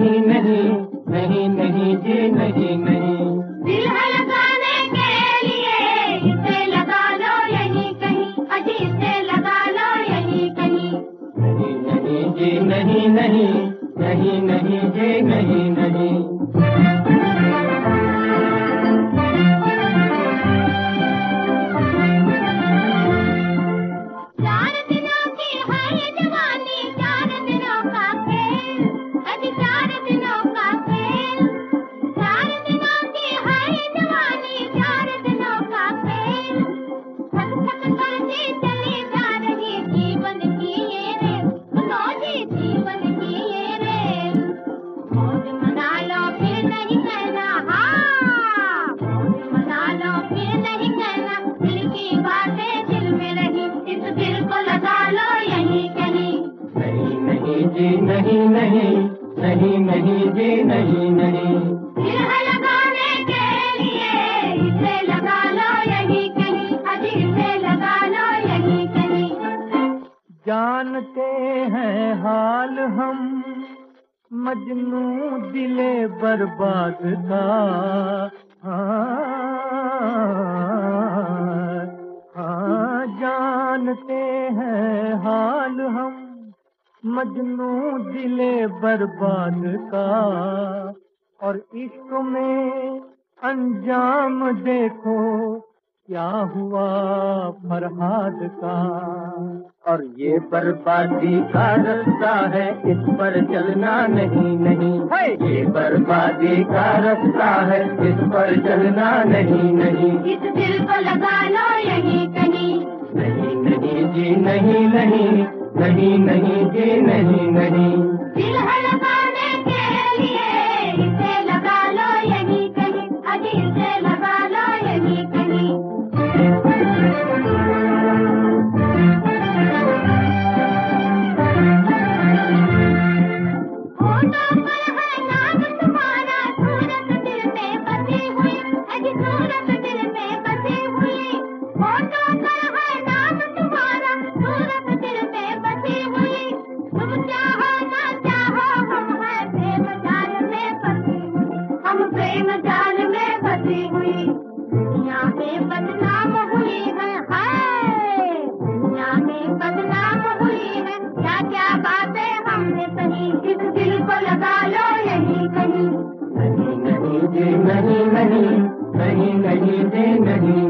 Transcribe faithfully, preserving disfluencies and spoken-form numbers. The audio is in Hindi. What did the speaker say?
नहीं नहीं नहीं नहीं जी नहीं नहीं। दिल है लगाने के लिए इसे लगा लो यहीं कहीं, अजी इसे लगा लो यहीं कहीं। नहीं नहीं जी नहीं नहीं नहीं नहीं जी नहीं नहीं। चार दिनों की है जवानी, चार दिनों का खेल, अजी चार दिनों का खेल। चार दिनों की है जवानी, चार दिनों का खेल। थक थक करके चली जा रही जीवन की ये रेल, सुनो जी जीवन की ये रेल। मौज मना लो फिर नहीं कहना, हाँ मौज मना लो फिर नहीं कहना। दिल की बातें दिल में रही, इस दिल को लगा लो यहीं कहीं। नहीं नहीं जी नहीं नहीं नहीं नहीं जी नहीं नहीं। दिल है लगाने के लिए इसे लगा लो यहीं कहीं, अजी इसे लगा लो यहीं कहीं। जानते हैं हाल हम मजनू दिले बर्बाद का, हाँ हाँ जानते हैं हाल हम मजनू दिले बर्बाद का। और इश्क में अंजाम देखो क्या हुआ फरहाद का। और ये बर्बादी का रास्ता है, इस पर चलना नहीं नहीं। ये बर्बादी का रास्ता है, इस पर चलना नहीं नहीं। इस दिल को लगा लो यहीं कहीं। नहीं नहीं जी नहीं नहीं नहीं नहीं जी नहीं नहीं। दिल है लगाने के लिए इसे लगा लो यहीं कहीं, अजी इसे लगा लो यहीं कहीं। होठों पर है नाम तुम्हारा, सूरत दिल में बसी हुई, अजी सूरत दिल में बसी हुई। होठों पर है नाम तुम्हारा, सूरत दिल में बसी हुई। तुम चाहो ना चाहो हम हैं प्रेम जाल में फंसी हुई, हम प्रेम जाल में फंसी हुई। दुनिया में बदनाम हुई है, हाय दुनिया में बदनाम हुई है। क्या क्या बातें हमने सही, इस दिल को लगा लो यहीं कहीं। नहीं नहीं जी नहीं नहीं नहीं नहीं जी नहीं।